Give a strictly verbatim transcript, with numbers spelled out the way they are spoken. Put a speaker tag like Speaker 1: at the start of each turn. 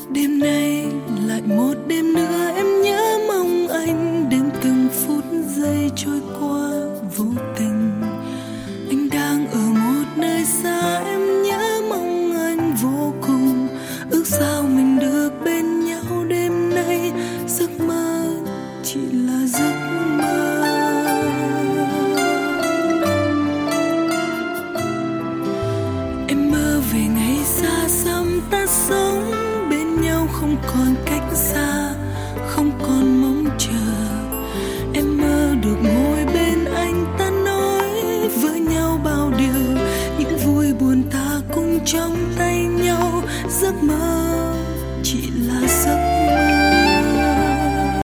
Speaker 1: Đêm nay lại một đêm nữa em nhớ mong anh, đêm từng phút giây trôi qua vô tình. Anh đang ở một nơi xa, em nhớ mong anh vô cùng. Ước sao mình được bên nhau đêm nay, giấc mơ chỉ là giấc mơ. Em mơ về ngày xa xăm ta sống bên nhau, không còn cách xa, không còn mong chờ. Em mơ được ngồi bên anh, ta nói với nhau bao điều, những vui buồn ta cùng trong tay nhau. Giấc mơ